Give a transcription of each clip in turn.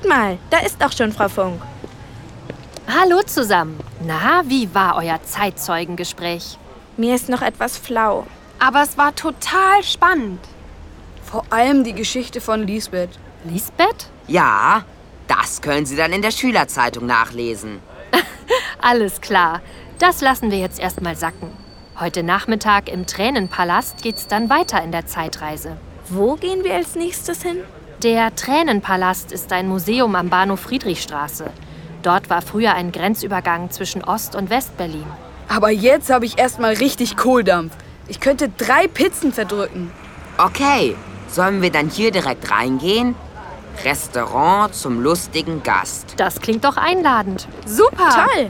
Seht mal, da ist auch schon Frau Funk. Hallo zusammen. Na, wie war euer Zeitzeugengespräch? Mir ist noch etwas flau. Aber es war total spannend. Vor allem die Geschichte von Lisbeth. Lisbeth? Ja, das können Sie dann in der Schülerzeitung nachlesen. Alles klar. Das lassen wir jetzt erstmal sacken. Heute Nachmittag im Tränenpalast geht's dann weiter in der Zeitreise. Wo gehen wir als nächstes hin? Der Tränenpalast ist ein Museum am Bahnhof Friedrichstraße. Dort war früher ein Grenzübergang zwischen Ost- und Westberlin. Aber jetzt habe ich erstmal richtig Kohldampf. Ich könnte 3 Pizzen verdrücken. Okay, sollen wir dann hier direkt reingehen? Restaurant zum lustigen Gast. Das klingt doch einladend. Super! Toll!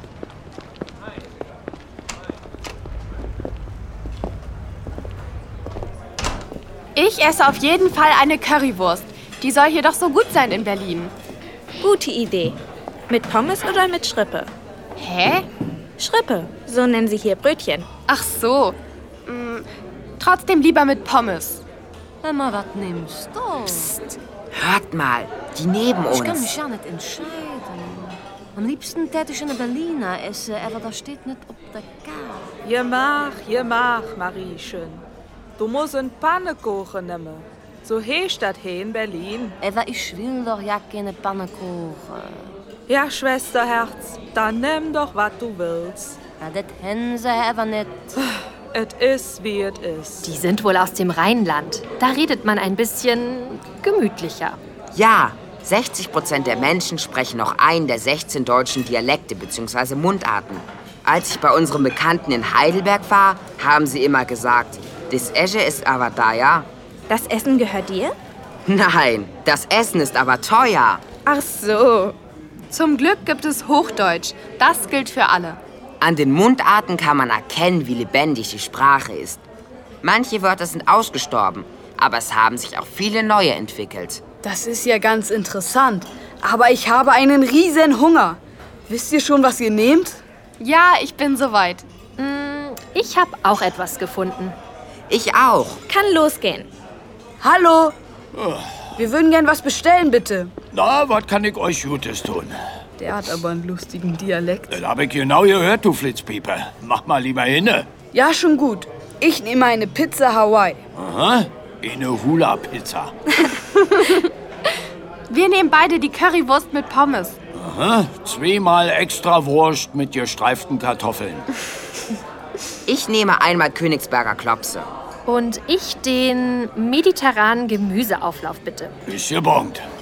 Ich esse auf jeden Fall eine Currywurst. Die soll hier doch so gut sein in Berlin. Gute Idee. Mit Pommes oder mit Schrippe? Hä? Schrippe, so nennen sie hier Brötchen. Ach so. Trotzdem lieber mit Pommes. Maar wat nimmst du? Hört mal, die neben Ich kann uns. mich ja nicht entscheiden. Am liebsten tät ich eine Berliner essen, aber das steht nicht auf der Karte. Gemach, Mariechen. Du musst einen Pannekuchen nehmen. So heißt das hier in Berlin. Aber ich will doch ja keine Pannekuchen. Ja, Schwesterherz, dann nimm doch, was du willst. Ja, das haben sie aber nicht. Es ist, wie es ist. Die sind wohl aus dem Rheinland. Da redet man ein bisschen gemütlicher. Ja, 60% der Menschen sprechen noch einen der 16 deutschen Dialekte bzw. Mundarten. Als ich bei unseren Bekannten in Heidelberg war, haben sie immer gesagt, das Essen ist aber da, ja? Das Essen gehört dir? Nein, das Essen ist aber teuer. Ach so. Zum Glück gibt es Hochdeutsch. Das gilt für alle. An den Mundarten kann man erkennen, wie lebendig die Sprache ist. Manche Wörter sind ausgestorben, aber es haben sich auch viele neue entwickelt. Das ist ja ganz interessant. Aber ich habe einen riesen Hunger. Wisst ihr schon, was ihr nehmt? Ja, ich bin soweit. Ich habe auch etwas gefunden. Ich auch. Kann losgehen. Hallo? Wir würden gern was bestellen, bitte. Na, was kann ich euch Gutes tun? Der hat aber einen lustigen Dialekt. Das hab ich genau gehört, du Flitzpieper. Mach mal lieber hinne. Ja, schon gut. Ich nehme eine Pizza Hawaii. Aha, eine Hula-Pizza. Wir nehmen beide die Currywurst mit Pommes. Aha, 2-mal extra Wurst mit gestreiften Kartoffeln. Ich nehme einmal Königsberger Klopse. Und ich den mediterranen Gemüseauflauf, bitte. Ist gebongt.